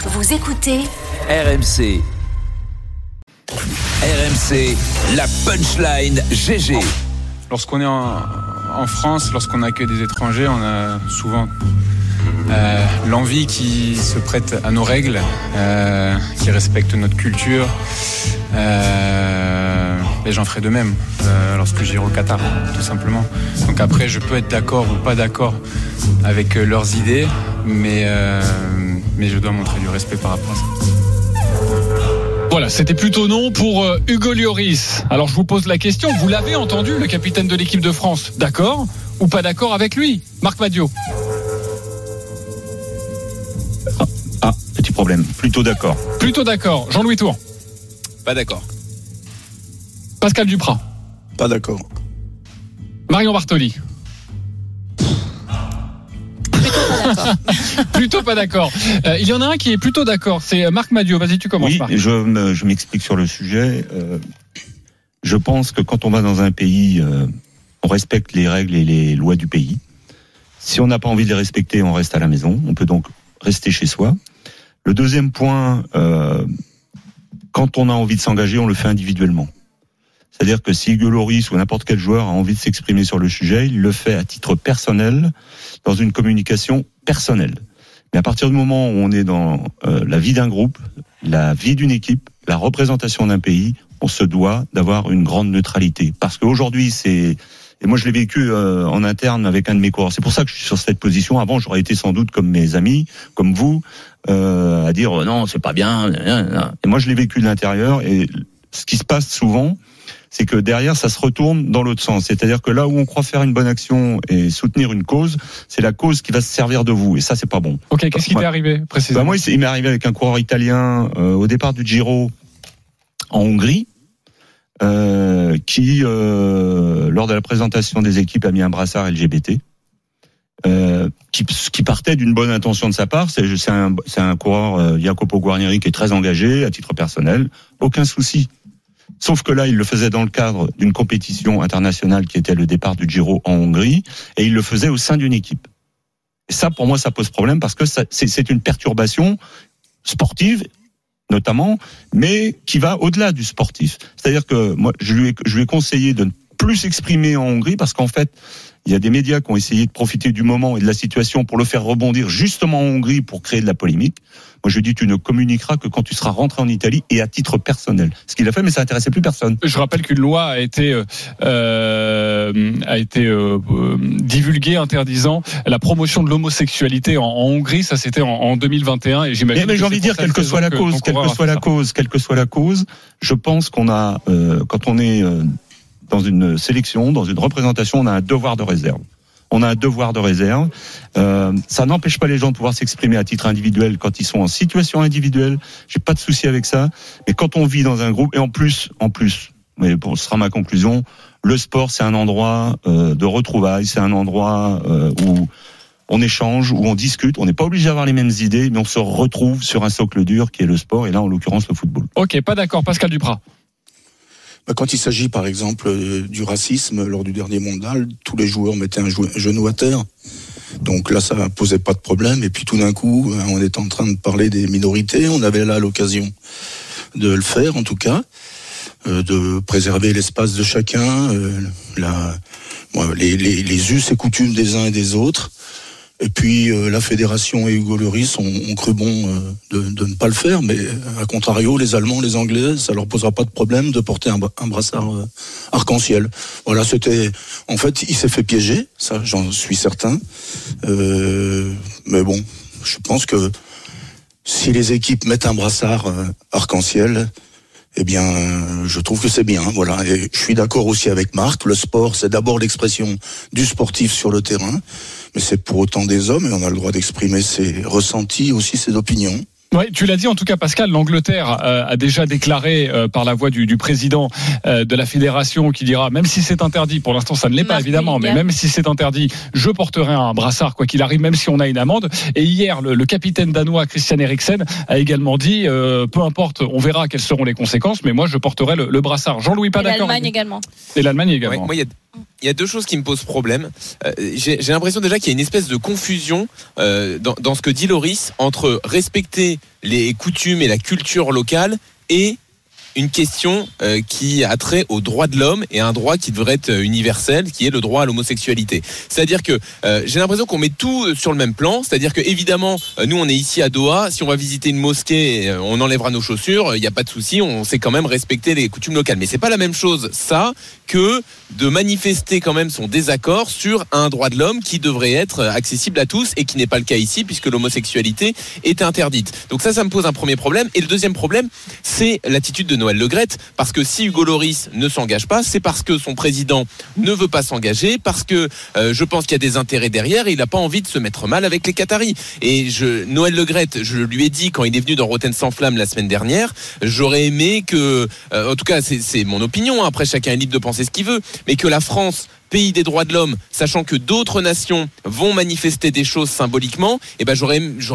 Vous écoutez RMC. RMC, la punchline GG. Lorsqu'on est en France, lorsqu'on accueille des étrangers, on a souvent l'envie qui se prête à nos règles, qui respectent notre culture. Et j'en ferai de même lorsque j'irai au Qatar, tout simplement. Donc après, je peux être d'accord ou pas d'accord avec leurs idées, mais je dois montrer du respect par rapport à ça. Voilà, c'était plutôt non pour Hugo Lloris. Alors je vous pose la question, vous l'avez entendu, le capitaine de l'équipe de France, d'accord ou pas d'accord avec lui? Marc Madiot. Petit problème, plutôt d'accord. Plutôt d'accord. Jean-Louis Tour. Pas d'accord. Pascal Duprat. Pas d'accord. Marion Bartoli. Plutôt pas d'accord. Il y en a un qui est plutôt d'accord, c'est Marc Madiot. Vas-y, tu commences. Oui, Marc. je m'explique sur le sujet. Je pense que quand on va dans un pays, on respecte les règles et les lois du pays. Si on n'a pas envie de les respecter, on reste à la maison. On peut donc rester chez soi. Le deuxième point, quand on a envie de s'engager, on le fait individuellement. C'est-à-dire que si Hugo Lloris ou n'importe quel joueur a envie de s'exprimer sur le sujet, il le fait à titre personnel, dans une communication personnelle. Mais à partir du moment où on est dans la vie d'un groupe, la vie d'une équipe, la représentation d'un pays, on se doit d'avoir une grande neutralité. Parce qu'aujourd'hui, et moi je l'ai vécu en interne avec un de mes coureurs. C'est pour ça que je suis sur cette position. Avant, j'aurais été sans doute comme mes amis, comme vous, à dire non, c'est pas bien. Et moi, je l'ai vécu de l'intérieur. Et ce qui se passe souvent, c'est que derrière, ça se retourne dans l'autre sens. C'est-à-dire que là où on croit faire une bonne action et soutenir une cause, c'est la cause qui va se servir de vous. Et ça, c'est pas bon. Ok, qu'est-ce qui t'est arrivé précisément? Moi, il m'est arrivé avec un coureur italien au départ du Giro en Hongrie, qui, lors de la présentation des équipes, a mis un brassard LGBT. Qui partait d'une bonne intention de sa part. C'est un coureur, Jacopo Guarnieri, qui est très engagé à titre personnel. Aucun souci. Sauf que là, il le faisait dans le cadre d'une compétition internationale qui était le départ du Giro en Hongrie, et il le faisait au sein d'une équipe. Et ça, pour moi, ça pose problème parce que c'est une perturbation sportive, notamment, mais qui va au-delà du sportif. C'est-à-dire que moi, je lui ai conseillé de ne plus s'exprimer en Hongrie parce qu'en fait, il y a des médias qui ont essayé de profiter du moment et de la situation pour le faire rebondir justement en Hongrie pour créer de la polémique. Moi, je dis, tu ne communiqueras que quand tu seras rentré en Italie et à titre personnel. Ce qu'il a fait, mais ça n'intéressait plus personne. Je rappelle qu'une loi a été divulguée interdisant la promotion de l'homosexualité en Hongrie. Ça, c'était en 2021. Et j'imagine. Mais j'ai envie de dire, quelle que soit la cause, je pense qu'on a, quand on est dans une sélection, dans une représentation, on a un devoir de réserve. Ça n'empêche pas les gens de pouvoir s'exprimer à titre individuel quand ils sont en situation individuelle. J'ai pas de souci avec ça. Mais quand on vit dans un groupe, et en plus, mais bon, ce sera ma conclusion, le sport, c'est un endroit de retrouvailles, c'est un endroit où on échange, où on discute. On n'est pas obligé d'avoir les mêmes idées, mais on se retrouve sur un socle dur qui est le sport, et là, en l'occurrence, le football. Ok, pas d'accord. Pascal Duprat. Quand il s'agit, par exemple, du racisme, lors du dernier mondial, tous les joueurs mettaient un genou à terre. Donc là, ça posait pas de problème. Et puis tout d'un coup, on était en train de parler des minorités. On avait là l'occasion de le faire, en tout cas, de préserver l'espace de chacun, les us et coutumes des uns et des autres. Et puis la fédération et Hugo Lloris ont cru bon de ne pas le faire, mais à contrario, les Allemands, les Anglais, ça leur posera pas de problème de porter un brassard arc-en-ciel. Voilà, en fait, il s'est fait piéger, ça j'en suis certain. Mais bon, je pense que si les équipes mettent un brassard arc-en-ciel, eh bien, je trouve que c'est bien, voilà. Et je suis d'accord aussi avec Marc, le sport, c'est d'abord l'expression du sportif sur le terrain, mais c'est pour autant des hommes et on a le droit d'exprimer ses ressentis, aussi ses opinions. Oui, tu l'as dit en tout cas, Pascal, l'Angleterre a déjà déclaré par la voix du président de la fédération qui dira, même si c'est interdit, pour l'instant ça ne l'est pas évidemment, mais même si c'est interdit, je porterai un brassard quoi qu'il arrive, même si on a une amende. Et hier, le capitaine danois Christian Eriksen a également dit, peu importe, on verra quelles seront les conséquences, mais moi je porterai le brassard. Jean-Louis, pas d'accord. L'Allemagne également. Et l'Allemagne également. Ouais, moi, il y a deux choses qui me posent problème. J'ai l'impression déjà qu'il y a une espèce de confusion dans ce que dit Loris entre respecter les coutumes et la culture locale et une question qui a trait aux droits de l'homme et un droit qui devrait être universel, qui est le droit à l'homosexualité. C'est-à-dire que j'ai l'impression qu'on met tout sur le même plan, c'est-à-dire que évidemment nous on est ici à Doha, si on va visiter une mosquée, on enlèvera nos chaussures, il n'y a pas de souci, on sait quand même respecter les coutumes locales. Mais c'est pas la même chose ça que de manifester quand même son désaccord sur un droit de l'homme qui devrait être accessible à tous et qui n'est pas le cas ici puisque l'homosexualité est interdite. Donc ça me pose un premier problème. Et le deuxième problème, c'est l'attitude de Noël Le Graët, parce que si Hugo Lloris ne s'engage pas, c'est parce que son président ne veut pas s'engager, parce que je pense qu'il y a des intérêts derrière et il n'a pas envie de se mettre mal avec les Qataris. Et Noël Le Graët, je lui ai dit quand il est venu dans Rotten sans flamme la semaine dernière, j'aurais aimé que, en tout cas c'est mon opinion, après chacun est libre de penser ce qu'il veut, mais que la France, pays des droits de l'homme, sachant que d'autres nations vont manifester des choses symboliquement, et ben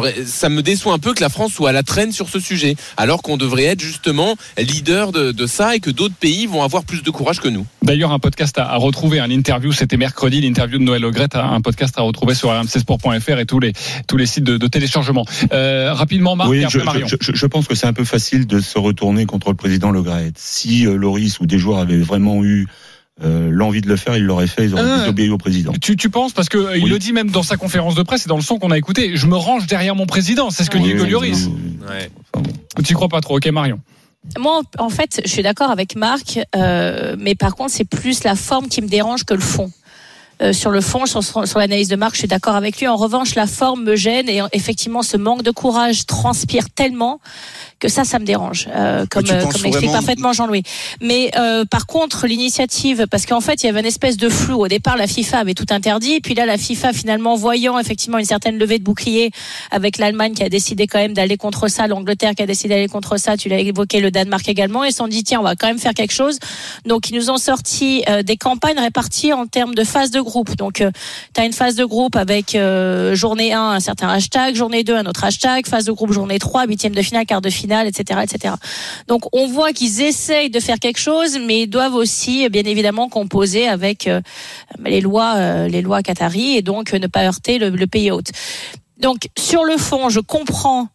ça me déçoit un peu que la France soit à la traîne sur ce sujet, alors qu'on devrait être justement leader de ça et que d'autres pays vont avoir plus de courage que nous. D'ailleurs, un podcast à retrouver, une interview, c'était mercredi, l'interview de Noël Le Graët, un podcast à retrouver sur rmcsport.fr et tous les sites de téléchargement. Rapidement, Marc, oui, et après Marion. Je pense que c'est un peu facile de se retourner contre le président Le Graët. Si Lloris ou des joueurs avaient vraiment eu l'envie de le faire, il l'aurait fait, ils auraient désobéi au président. Tu penses, parce que oui. Il le dit même dans sa conférence de presse et dans le son qu'on a écouté, je me range derrière mon président, c'est ce que dit Hugo Lloris. Ouais. Enfin, bon. Tu y crois pas trop, ok Marion? Moi, en fait, je suis d'accord avec Marc, mais par contre, c'est plus la forme qui me dérange que le fond. Sur le fond, sur l'analyse de Marc, je suis d'accord avec lui. En revanche, la forme me gêne et effectivement, ce manque de courage transpire tellement que ça me dérange, comme explique parfaitement Jean-Louis. Mais par contre, l'initiative, parce qu'en fait, il y avait une espèce de flou. Au départ, la FIFA avait tout interdit, et puis là, la FIFA, finalement, voyant effectivement une certaine levée de bouclier avec l'Allemagne qui a décidé quand même d'aller contre ça, l'Angleterre qui a décidé d'aller contre ça, tu l'as évoqué, le Danemark également, ils se sont dit tiens, on va quand même faire quelque chose. Donc, ils nous ont sorti des campagnes réparties en termes de phases de groupe. Donc, tu as une phase de groupe avec journée 1, un certain hashtag, journée 2, un autre hashtag, phase de groupe journée 3, huitième de finale, quart de finale, etc., etc. Donc, on voit qu'ils essayent de faire quelque chose, mais ils doivent aussi, bien évidemment, composer avec les lois qataries et donc ne pas heurter le pays hôte. Donc, sur le fond, je comprends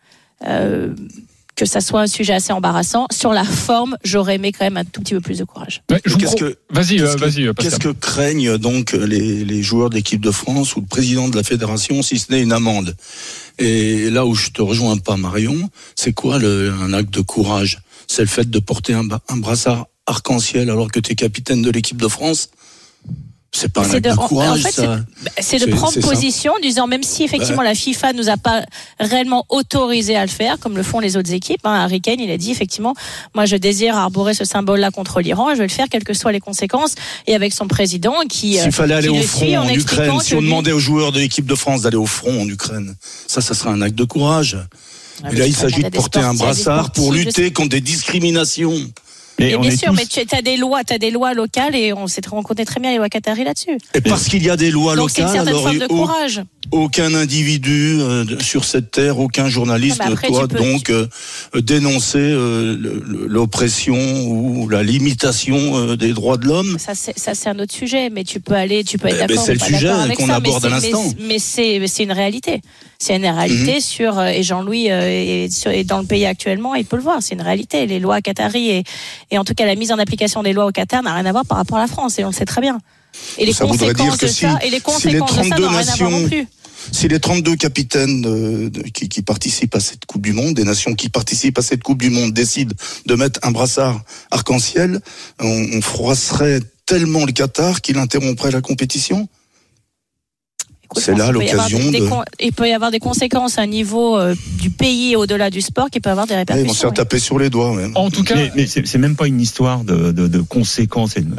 que ça soit un sujet assez embarrassant. Sur la forme, j'aurais aimé quand même un tout petit peu plus de courage. Ouais, vas-y, Pascal. Qu'est-ce que craignent donc les joueurs d'équipe de France ou le président de la fédération, si ce n'est une amende? Et là où je te rejoins pas, Marion, c'est quoi un acte de courage? C'est le fait de porter un brassard arc-en-ciel alors que tu es capitaine de l'équipe de France? C'est pas un acte de courage, en fait, ça. C'est de prendre position, disant même si effectivement la FIFA nous a pas réellement autorisé à le faire, comme le font les autres équipes. Harry Kane, il a dit effectivement, moi je désire arborer ce symbole-là contre l'Iran, et je vais le faire quelles que soient les conséquences. Et avec son président qui, s'il fallait aller au front en Ukraine, si on demandait aux joueurs de l'équipe de France d'aller au front en Ukraine, ça serait un acte de courage. Et là, il s'agit de porter un brassard pour lutter contre des discriminations. Et bien sûr, mais tu as des lois locales et on connaît très bien les lois qataries là-dessus. Et parce qu'il y a des lois locales, c'est une certaine forme de courage. Aucun individu sur cette terre, aucun journaliste ne doit donc dénoncer l'oppression ou la limitation des droits de l'homme. Ça c'est un autre sujet, mais tu peux être d'accord. C'est le sujet qu'on aborde à l'instant. Mais c'est une réalité. C'est une réalité et Jean-Louis est dans le pays actuellement, il peut le voir. C'est une réalité. Les lois qataries et en tout cas la mise en application des lois au Qatar n'a rien à voir par rapport à la France, et on le sait très bien. Et les conséquences de ça n'ont rien à voir non plus. Si les 32 capitaines qui participent à cette Coupe du Monde, des nations qui participent à cette Coupe du Monde, décident de mettre un brassard arc-en-ciel, on froisserait tellement le Qatar qu'il interromprait la compétition. C'est là l'occasion il peut y avoir des conséquences à un niveau du pays et au-delà du sport qui peut avoir des répercussions. Ils vont se faire taper sur les doigts même. En tout cas, mais c'est même pas une histoire de conséquences et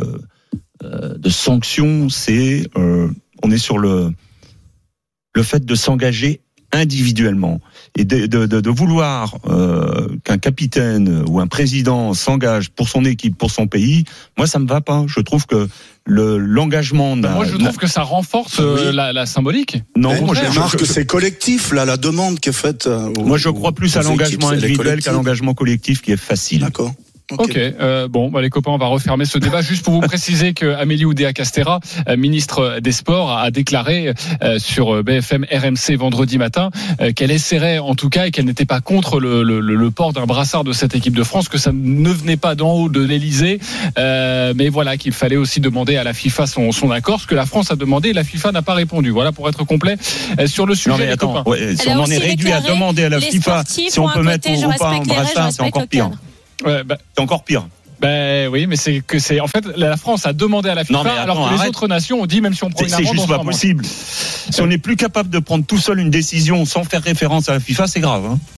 de sanctions. C'est on est sur le fait de s'engager individuellement et de vouloir qu'un capitaine ou un président s'engage pour son équipe, pour son pays. Moi, ça me va pas. Je trouve que l'engagement. Moi, je trouve que ça renforce la symbolique. Non, moi, je remarque que c'est collectif là, la demande qui est faite. Moi, je crois plus à l'engagement individuel qu'à l'engagement collectif qui est facile. D'accord. Ok, bon, les copains, on va refermer ce débat. Juste pour vous préciser que Amélie Oudéa-Castéra, ministre des Sports, a déclaré sur BFM RMC vendredi matin qu'elle essaierait en tout cas et qu'elle n'était pas contre le port d'un brassard de cette équipe de France, que ça ne venait pas d'en haut de l'Elysée, mais voilà, qu'il fallait aussi demander à la FIFA son accord, ce que la France a demandé et la FIFA n'a pas répondu. Voilà, pour être complet sur le sujet. Non mais attends, si on en est réduit à demander à la FIFA si on peut mettre ou pas un brassard, c'est encore pire. C'est encore pire. Oui, mais c'est en fait la France a demandé à la FIFA, alors que les autres nations ont dit même si on prend une amende, c'est juste pas possible. Si on n'est plus capable de prendre tout seul une décision sans faire référence à la FIFA, c'est grave.